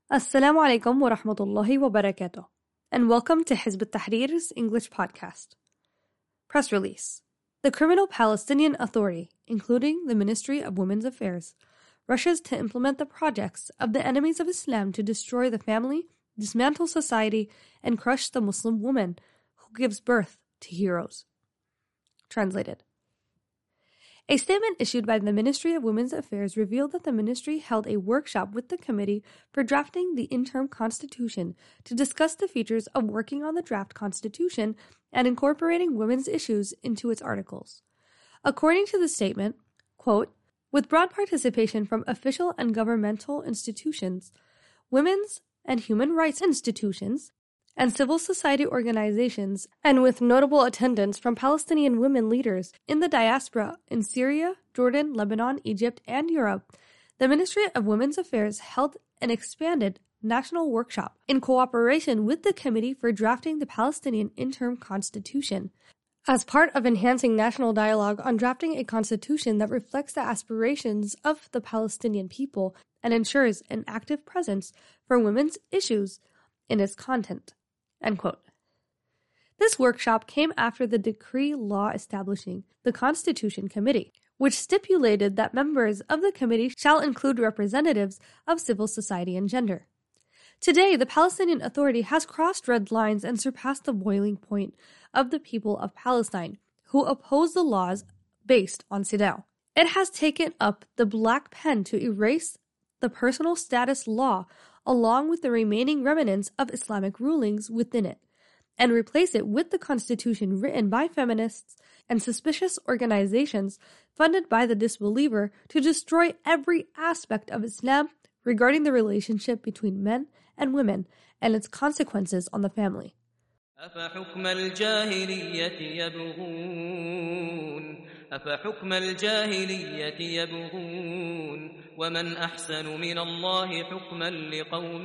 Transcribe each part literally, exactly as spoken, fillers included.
Assalamu alaikum wa rahmatullahi wa barakatuh, and welcome to Hizb ut-Tahrir's English podcast. Press release. The Criminal Palestinian Authority, including the Ministry of Women's Affairs, rushes to implement the projects of the enemies of Islam to destroy the family, dismantle society, and crush the Muslim woman who gives birth to heroes. Translated. A statement issued by the Ministry of Women's Affairs revealed that the ministry held a workshop with the committee for drafting the interim constitution to discuss the features of working on the draft constitution and incorporating women's issues into its articles. According to the statement, quote, with broad participation from official and governmental institutions, women's and human rights institutions, and civil society organizations, and with notable attendance from Palestinian women leaders in the diaspora in Syria, Jordan, Lebanon, Egypt, and Europe, the Ministry of Women's Affairs held an expanded national workshop in cooperation with the Committee for Drafting the Palestinian Interim Constitution, as part of enhancing national dialogue on drafting a constitution that reflects the aspirations of the Palestinian people and ensures an active presence for women's issues in its content. End quote. This workshop came after the decree law establishing the Constitution Committee, which stipulated that members of the committee shall include representatives of civil society and gender. Today, the Palestinian Authority has crossed red lines and surpassed the boiling point of the people of Palestine, who oppose the laws based on CEDAW. It has taken up the black pen to erase the personal status law along with the remaining remnants of Islamic rulings within it, and replace it with the constitution written by feminists and suspicious organizations funded by the disbeliever to destroy every aspect of Islam regarding the relationship between men and women and its consequences on the family. أفحكم الجاهلية يبغون أفحكم الجاهلية يبغون ومن أحسن من الله حكما لقوم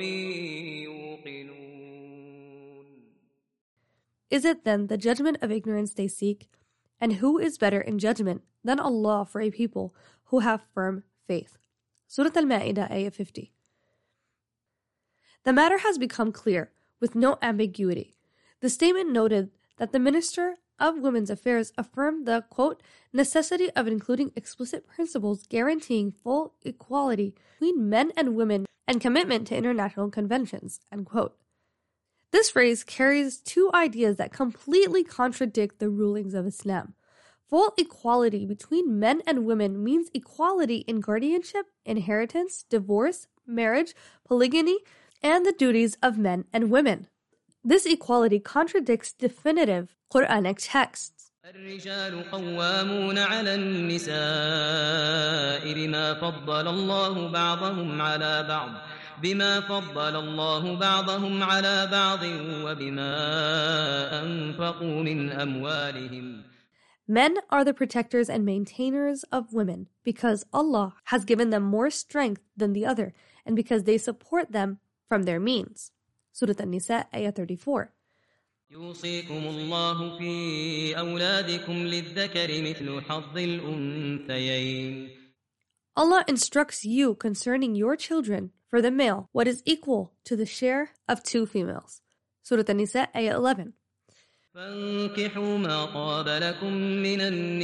يوقنون. Is it then the judgment of ignorance they seek? And who is better in judgment than Allah for a people who have firm faith? Surah Al-Ma'idah, Ayah fifty. The matter has become clear, with no ambiguity. The statement noted that the Minister of Women's Affairs affirmed the, quote, necessity of including explicit principles guaranteeing full equality between men and women and commitment to international conventions, end quote. This phrase carries two ideas that completely contradict the rulings of Islam. Full equality between men and women means equality in guardianship, inheritance, divorce, marriage, polygamy, and the duties of men and women. This equality contradicts definitive Quranic texts. الرجال قوامون على النساء بما فضل الله بعضهم على بعض بما فضل الله بعضهم على بعض وبما أنفقوا من أموالهم. Men are the protectors and maintainers of women because Allah has given them more strength than the other and because they support them from their means. Surah An-Nisa, Ayah thirty-four. يوصيكم الله في أولادكم للذكر مثل حظ الأنثيين. Allah instructs you concerning your children for the male what is equal to the share of two females. Surah An-Nisa, Ayah eleven. فانكحوا ما طاب لكم من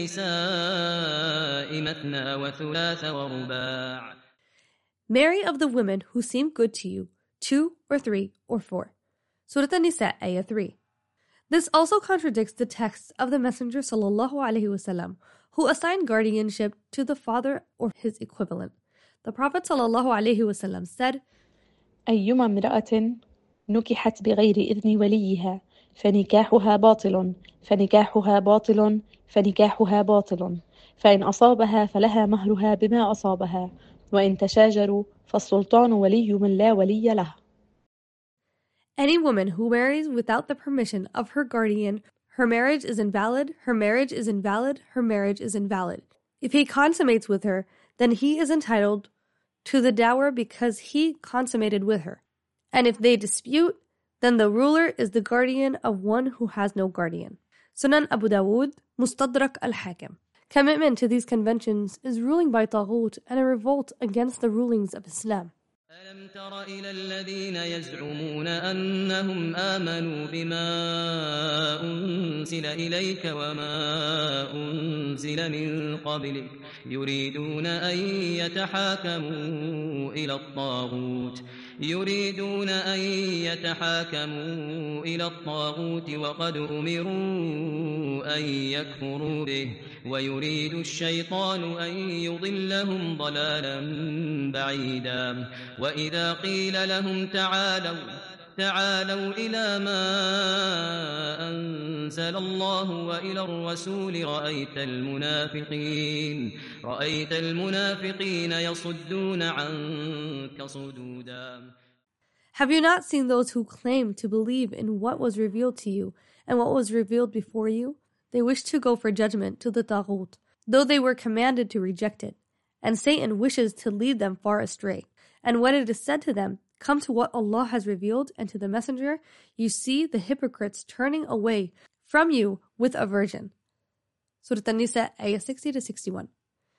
النساء مثنى وثلاث ورباع. Marry of the women who seem good to you, two or three or four. Surah An-Nisa, Ayah three. This also contradicts the texts of the Messenger sallallahu alaihi wasallam, who assigned guardianship to the father or his equivalent. The Prophet sallallahu alaihi wasallam said, أيما امرأة نكحت بغير إذن وليها فنكاحها باطل فنكاحها باطل فنكاحها باطل فإن أصابها فلها مهرها بما أصابها وإن تشاجروا فالسلطان ولي من لا ولي له. Any woman who marries without the permission of her guardian, her marriage is invalid, her marriage is invalid, her marriage is invalid. If he consummates with her, then he is entitled to the dower because he consummated with her. And if they dispute, then the ruler is the guardian of one who has no guardian. Sunan Abu Dawud, Mustadrak al-Hakim. Commitment to these conventions is ruling by Taghut and a revolt against the rulings of Islam. ألم تر إلى الذين يزعمون أنهم آمنوا بما أنزل إليك وما أنزل من قبلك يريدون أن يتحاكموا إلى الطاغوت يريدون أن يتحاكموا إلى الطاغوت وقد أمروا أن يكفروا به ويريد الشيطان أن يضلهم ضلالا بعيدا وإذا قيل لهم تعالوا تعالوا إلى ما أنزل الله وإلى الرسول رأيت المنافقين رأيت المنافقين يصدون عنك صدودا. Have you not seen those who claim to believe in what was revealed to you and what was revealed before you? They wish to go for judgment to the Taghut, though they were commanded to reject it, and Satan wishes to lead them far astray. And when it is said to them, come to what Allah has revealed and to the Messenger, you see the hypocrites turning away from you with aversion. Surah An-Nisa, ayah sixty to sixty-one.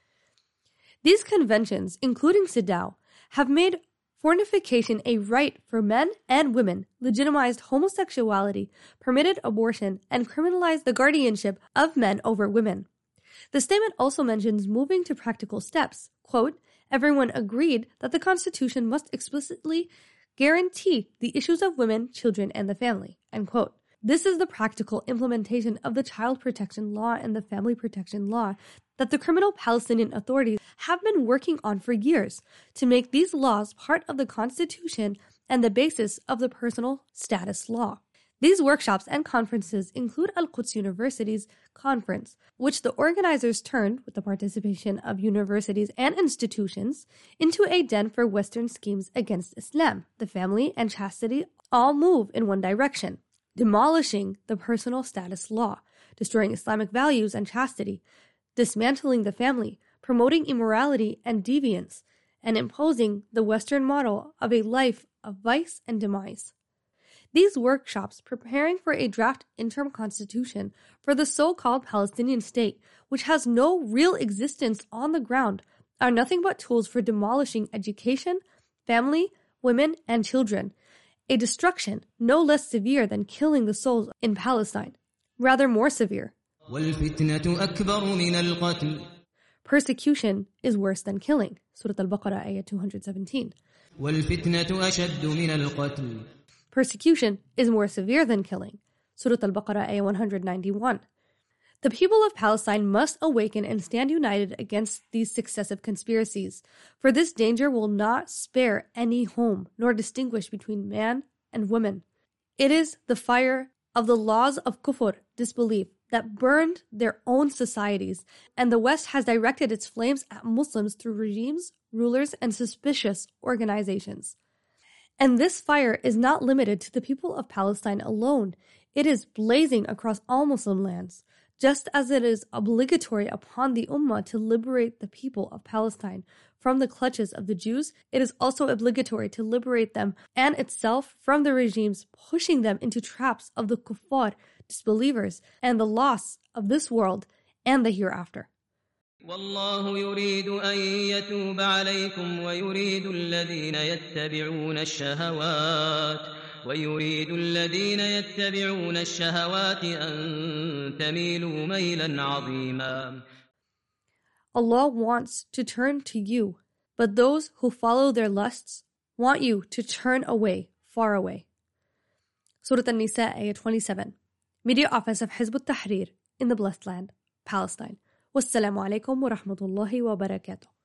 These conventions, including Sidao, have made fornication a right for men and women, legitimized homosexuality, permitted abortion, and criminalized the guardianship of men over women. The statement also mentions moving to practical steps. Quote, everyone agreed that the Constitution must explicitly guarantee the issues of women, children, and the family. End quote. This is the practical implementation of the Child Protection Law and the Family Protection Law that the criminal Palestinian authorities have been working on for years to make these laws part of the Constitution and the basis of the Personal Status Law. These workshops and conferences include Al-Quds University's conference, which the organizers turned, with the participation of universities and institutions, into a den for Western schemes against Islam. The family and chastity all move in one direction, demolishing the Personal Status Law, destroying Islamic values and chastity, dismantling the family, promoting immorality and deviance, and imposing the Western model of a life of vice and demise. These workshops preparing for a draft interim constitution for the so-called Palestinian state, which has no real existence on the ground, are nothing but tools for demolishing education, family, women, and children, a destruction no less severe than killing the souls in Palestine, rather more severe. Persecution is worse than killing. Surah Al-Baqarah, ayah two hundred seventeen. Persecution is more severe than killing. Surah Al-Baqarah, ayah one hundred ninety-one. The people of Palestine must awaken and stand united against these successive conspiracies, for this danger will not spare any home, nor distinguish between man and woman. It is the fire of the laws of kufr, disbelief, that burned their own societies, and the West has directed its flames at Muslims through regimes, rulers, and suspicious organizations. And this fire is not limited to the people of Palestine alone. It is blazing across all Muslim lands. Just as it is obligatory upon the Ummah to liberate the people of Palestine from the clutches of the Jews, it is also obligatory to liberate them and itself from the regimes pushing them into traps of the kuffar, disbelievers, and the loss of this world and the hereafter. والله يريد أن يتوب عليكم ويريد الذين يتبعون الشهوات ويريد الذين يتبعون الشهوات أن تميلوا ميلا عظيما. Allah wants to turn to you, but those who follow their lusts want you to turn away, far away. Surah An-Nisa, ayah twenty-seven. Media Office of Hizb ut-Tahrir in the Blessed Land, Palestine. Wassalamu alaikum wa rahmatullahi wa barakatuh.